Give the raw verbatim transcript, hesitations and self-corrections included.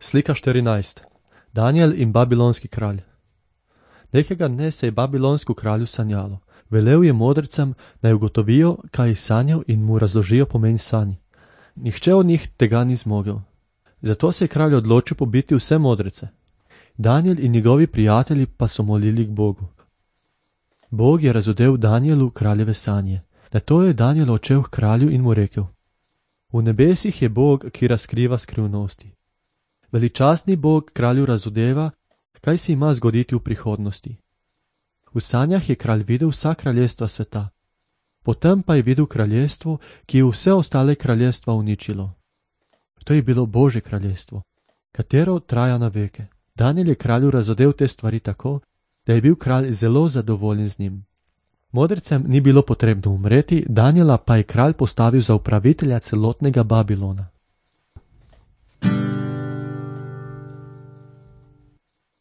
Slika štirinajst. Danijel in babilonski kralj. Nekega dne se je babilonsko kralju sanjalo. Velel je modrcem, naj ugotovijo, kaj je sanjal in mu razložijo pomen sanj. Nihče od njih tega ni zmogel. Zato se je kralj odločil pobiti vse modrece. Danijel in njegovi prijatelji pa so molili k Bogu. Bog je razodel Danijelu kraljeve sanje. Nato je Danijel odšel k kralju in mu rekel: V nebesih je Bog, ki razkriva skrivnosti. Veličastni Bog kralju razodeva, kaj se ima zgoditi v prihodnosti. V sanjah je kralj videl vsa kraljestva sveta. Potem pa je videl kraljestvo, ki je vse ostale kraljestva uničilo. To je bilo Božje kraljestvo, katero traja na veke. Danijel je kralju razodel te stvari tako, da je bil kralj zelo zadovoljen z njim. Modrcem ni bilo potrebno umreti, Danijela pa je kralj postavil za upravitelja celotnega Babilona.